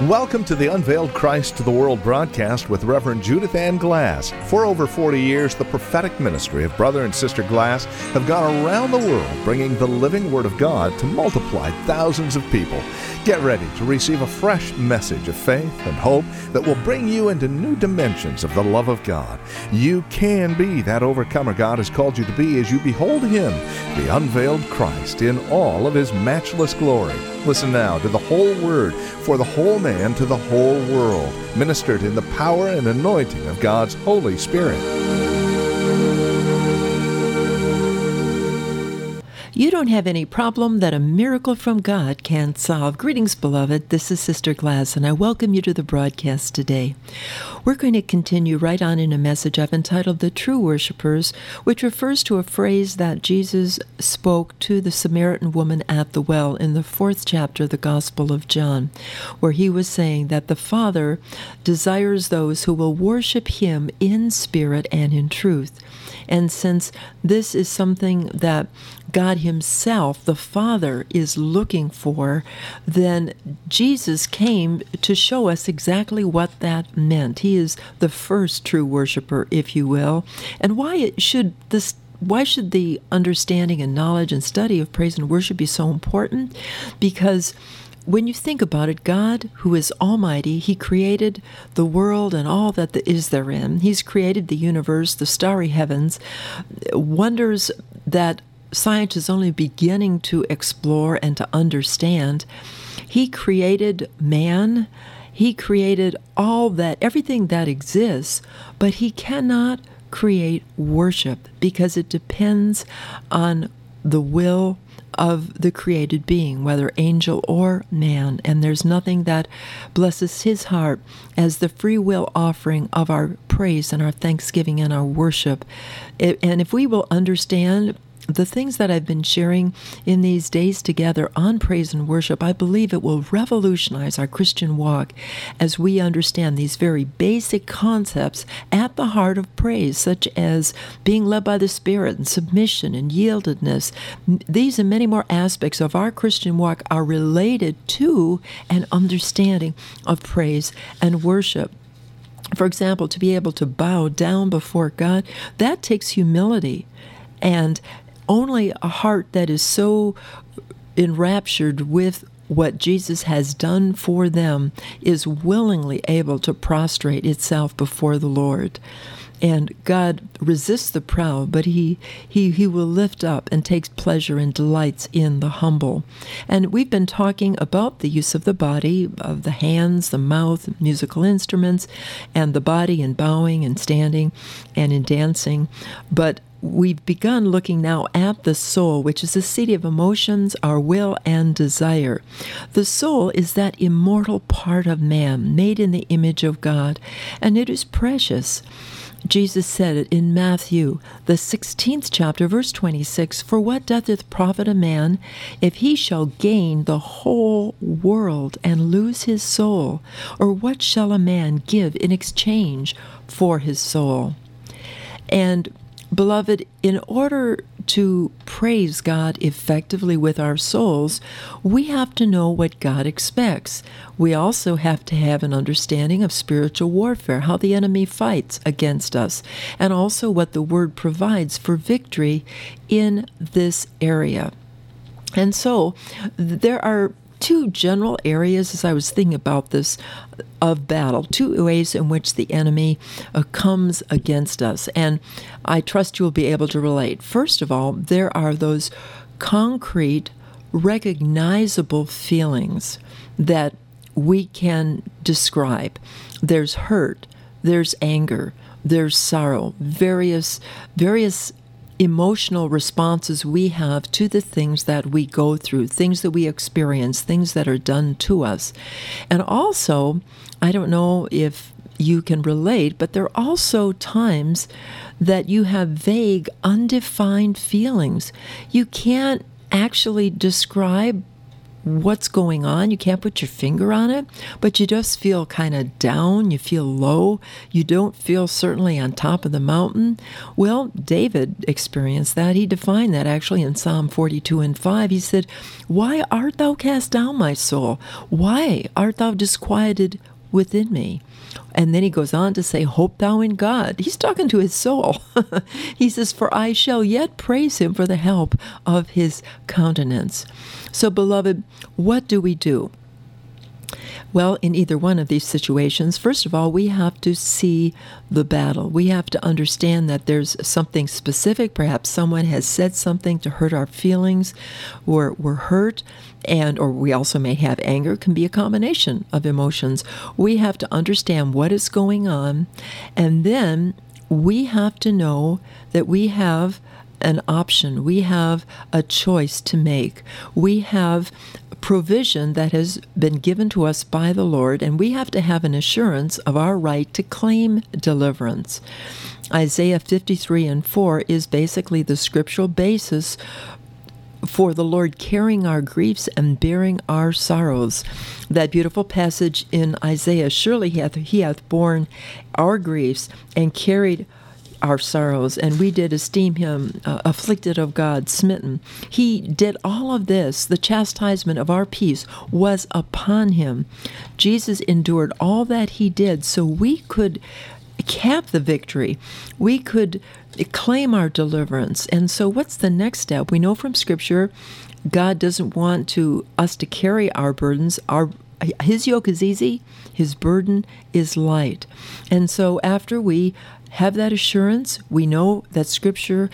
Welcome to the Unveiled Christ to the World broadcast with Reverend Judith Ann Glass. For over 40 years, the prophetic ministry of Brother and Sister Glass have gone around the world bringing the living Word of God to multiply thousands of people. Get ready to receive a fresh message of faith and hope that will bring you into new dimensions of the love of God. You can be that overcomer God has called you to be as you behold Him, the unveiled Christ, in all of His matchless glory. Listen now to the whole Word for the whole man to the whole world, ministered in the power and anointing of God's Holy Spirit. You don't have any problem that a miracle from God can't solve. Greetings, beloved. This is Sister Glass, and I welcome you to the broadcast today. We're going to continue right on in a message I've entitled The True Worshippers, which refers to a phrase that Jesus spoke to the Samaritan woman at the well in the 4th chapter of the Gospel of John, where he was saying that the Father desires those who will worship Him in spirit and in truth. And since this is something that God Himself, the Father, is looking for, then Jesus came to show us exactly what that meant. He is the first true worshiper, if you will. And why should the understanding and knowledge and study of praise and worship be so important? Because when you think about it, God, who is almighty, He created the world and all that is therein. He's created the universe, the starry heavens, wonders that science is only beginning to explore and to understand. He created man. He created everything that exists, but He cannot create worship because it depends on the will of the created being, whether angel or man. And there's nothing that blesses His heart as the free will offering of our praise and our thanksgiving and our worship. And if we will understand the things that I've been sharing in these days together on praise and worship, I believe it will revolutionize our Christian walk as we understand these very basic concepts at the heart of praise, such as being led by the Spirit and submission and yieldedness. These and many more aspects of our Christian walk are related to an understanding of praise and worship. For example, to be able to bow down before God, that takes humility. And only a heart that is so enraptured with what Jesus has done for them is willingly able to prostrate itself before the Lord. And God resists the proud, but He will lift up and takes pleasure and delights in the humble. And we've been talking about the use of the body, of the hands, the mouth, musical instruments, and the body in bowing and standing and in dancing. But we've begun looking now at the soul, which is the seat of emotions, our will, and desire. The soul is that immortal part of man, made in the image of God, and it is precious. Jesus said it in Matthew, the 16th chapter, verse 26, "For what doth it profit a man, if he shall gain the whole world and lose his soul? Or what shall a man give in exchange for his soul?" And beloved, in order to praise God effectively with our souls, we have to know what God expects. We also have to have an understanding of spiritual warfare, how the enemy fights against us, and also what the Word provides for victory in this area. And so there are two general areas, as I was thinking about this, of battle, two ways in which the enemy comes against us. And I trust you'll be able to relate. First of all, there are those concrete, recognizable feelings that we can describe. There's hurt, there's anger, there's sorrow, various emotional responses we have to the things that we go through, things that we experience, things that are done to us. And also, I don't know if you can relate, but there are also times that you have vague, undefined feelings. You can't actually describe what's going on. You can't put your finger on it, but you just feel kind of down. You feel low. You don't feel certainly on top of the mountain. Well, David experienced that. He defined that actually in Psalm 42:5. He said, "Why art thou cast down, my soul? Why art thou disquieted within me?" And then he goes on to say, "Hope thou in God." He's talking to his soul. He says, "For I shall yet praise him for the help of his countenance." So, beloved, what do we do? Well, in either one of these situations, first of all, we have to see the battle. We have to understand that there's something specific. Perhaps someone has said something to hurt our feelings, or we're hurt, or we also may have anger. It can be a combination of emotions. We have to understand what is going on, and then we have to know that we have an option. We have a choice to make. We have provision that has been given to us by the Lord, and we have to have an assurance of our right to claim deliverance. Isaiah 53:4 is basically the scriptural basis for the Lord carrying our griefs and bearing our sorrows. That beautiful passage in Isaiah, "Surely he hath borne our griefs and carried our sorrows, and we did esteem him afflicted of God, smitten." He did all of this. The chastisement of our peace was upon him. Jesus endured all that he did so we could have the victory. We could claim our deliverance. And so what's the next step? We know from Scripture, God doesn't want us to carry our burdens. His yoke is easy, his burden is light. And so after we have that assurance, we know that Scripture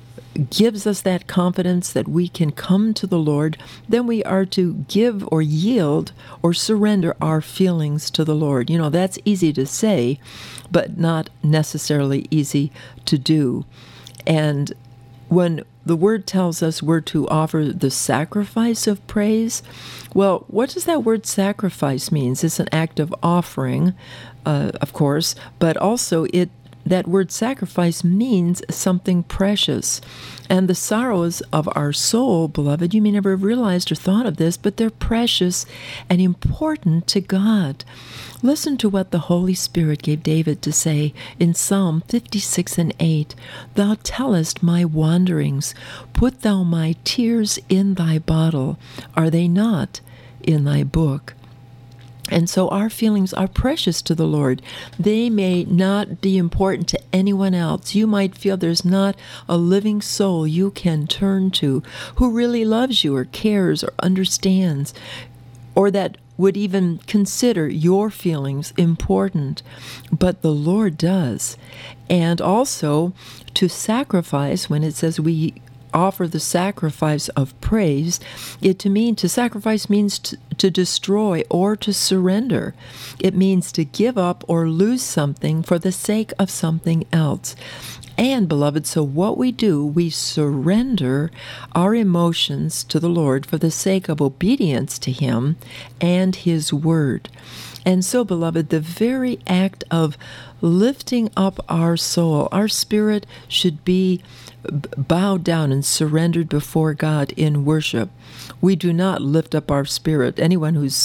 gives us that confidence that we can come to the Lord, then we are to give or yield or surrender our feelings to the Lord. You know, that's easy to say, but not necessarily easy to do. And when the Word tells us we're to offer the sacrifice of praise, well, what does that word sacrifice mean? It's an act of offering, of course, but also that word sacrifice means something precious. And the sorrows of our soul, beloved, you may never have realized or thought of this, but they're precious and important to God. Listen to what the Holy Spirit gave David to say in Psalm 56:8. "Thou tellest my wanderings. Put thou my tears in thy bottle. Are they not in thy book?" And so our feelings are precious to the Lord. They may not be important to anyone else. You might feel there's not a living soul you can turn to who really loves you or cares or understands, or that would even consider your feelings important. But the Lord does. And also to sacrifice, when it says we offer the sacrifice of praise, to sacrifice means to destroy or to surrender. It means to give up or lose something for the sake of something else. And, beloved, so what we do, we surrender our emotions to the Lord for the sake of obedience to Him and His Word. And so, beloved, the very act of lifting up our soul, our spirit should be bowed down and surrendered before God in worship. We do not lift up our spirit. Anyone whose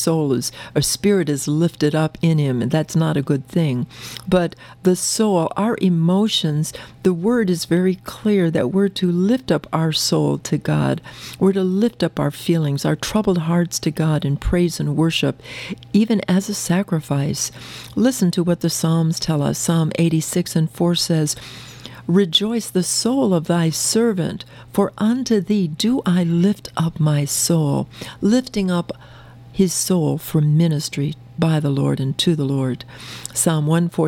spirit is lifted up in him, and that's not a good thing. But the soul, our emotions, the word is very clear that we're to lift up our soul to God. We're to lift up our feelings, our troubled hearts to God in praise and worship, even as a sacrifice. Listen to what the Psalms tell us. Psalm 86:4 says, "Rejoice the soul of thy servant, for unto thee do I lift up my soul," lifting up his soul for ministry by the Lord and to the Lord. Psalm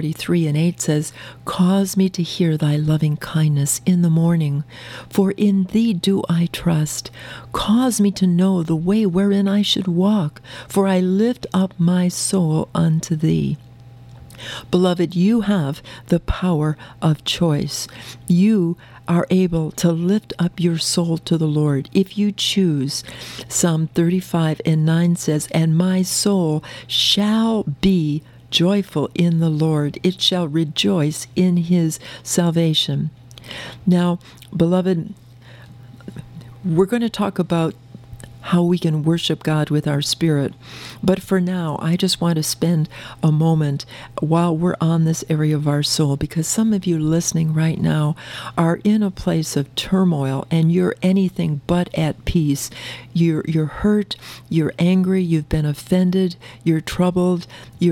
143:8 says, "Cause me to hear thy loving kindness in the morning, for in thee do I trust. Cause me to know the way wherein I should walk, for I lift up my soul unto thee." Beloved, you have the power of choice. You are able to lift up your soul to the Lord if you choose. Psalm 35:9 says, "And my soul shall be joyful in the Lord. It shall rejoice in His salvation." Now, beloved, we're going to talk about how we can worship God with our spirit. But for now, I just want to spend a moment while we're on this area of our soul, because some of you listening right now are in a place of turmoil and you're anything but at peace. You're hurt, you're angry, you've been offended, you're troubled,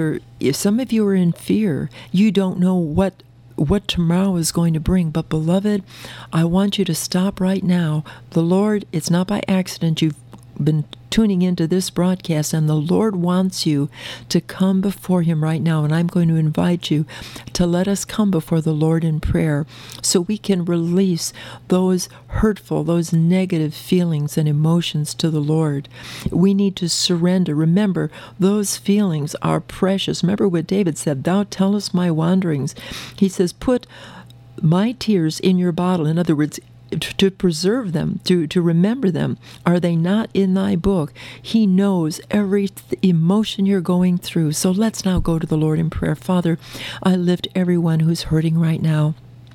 some of you are in fear. You don't know what tomorrow is going to bring. But beloved, I want you to stop right now. The Lord, it's not by accident you've been tuning into this broadcast, and the Lord wants you to come before Him right now. And I'm going to invite you to let us come before the Lord in prayer so we can release those hurtful, those negative feelings and emotions to the Lord. We need to surrender. Remember, those feelings are precious. Remember what David said, "Thou tellest my wanderings." He says, "Put my tears in your bottle." In other words, to preserve them, to remember them. Are they not in thy book? He knows every emotion you're going through. So let's now go to the Lord in prayer. Father, I lift everyone who's hurting right now.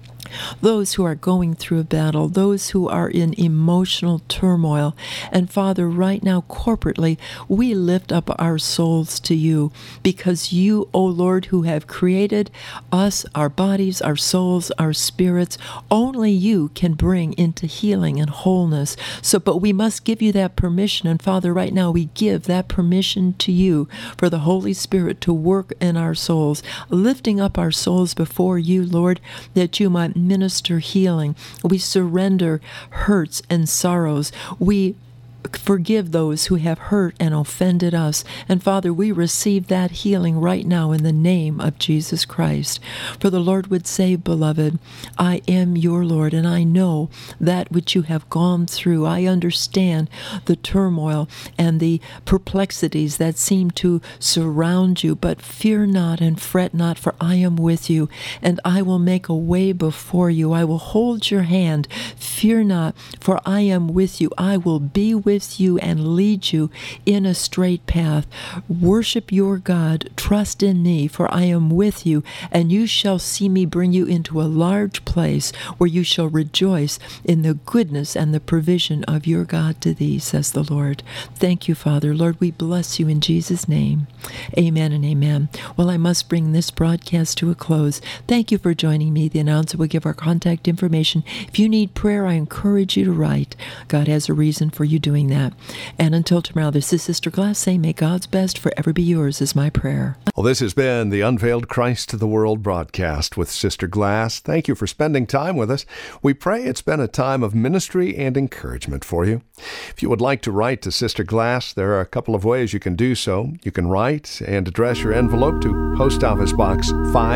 Those who are going through a battle, those who are in emotional turmoil. And Father, right now, corporately, we lift up our souls to you, because you, O Lord, who have created us, our bodies, our souls, our spirits, only you can bring into healing and wholeness. But we must give you that permission. And Father, right now, we give that permission to you for the Holy Spirit to work in our souls, lifting up our souls before you, Lord, that you might minister healing. We surrender hurts and sorrows. We forgive those who have hurt and offended us. And Father, we receive that healing right now in the name of Jesus Christ. For the Lord would say, beloved, I am your Lord, and I know that which you have gone through. I understand the turmoil and the perplexities that seem to surround you. But fear not and fret not, for I am with you, and I will make a way before you. I will hold your hand. Fear not, for I am with you. I will be with you and lead you in a straight path. Worship your God. Trust in me, for I am with you, and you shall see me bring you into a large place where you shall rejoice in the goodness and the provision of your God to thee, says the Lord. Thank you, Father. Lord, we bless you in Jesus' name. Amen and amen. Well, I must bring this broadcast to a close. Thank you for joining me. The announcer will give our contact information. If you need prayer, I encourage you to write. God has a reason for you doing that. And until tomorrow, this is Sister Glass saying, may God's best forever be yours, is my prayer. Well, this has been the Unveiled Christ to the World broadcast with Sister Glass. Thank you for spending time with us. We pray it's been a time of ministry and encouragement for you. If you would like to write to Sister Glass, there are a couple of ways you can do so. You can write and address your envelope to Post Office Box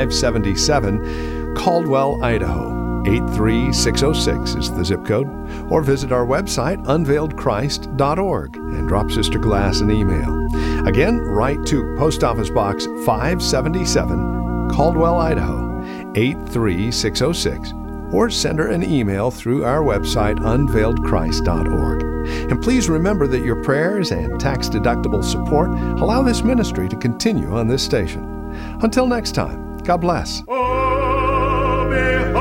577, Caldwell, Idaho. 83606 is the zip code, or visit our website, unveiledchrist.org, and drop Sister Glass an email. Again, write to Post Office Box 577, Caldwell, Idaho, 83606, or send her an email through our website, unveiledchrist.org. And please remember that your prayers and tax-deductible support allow this ministry to continue on this station. Until next time, God bless.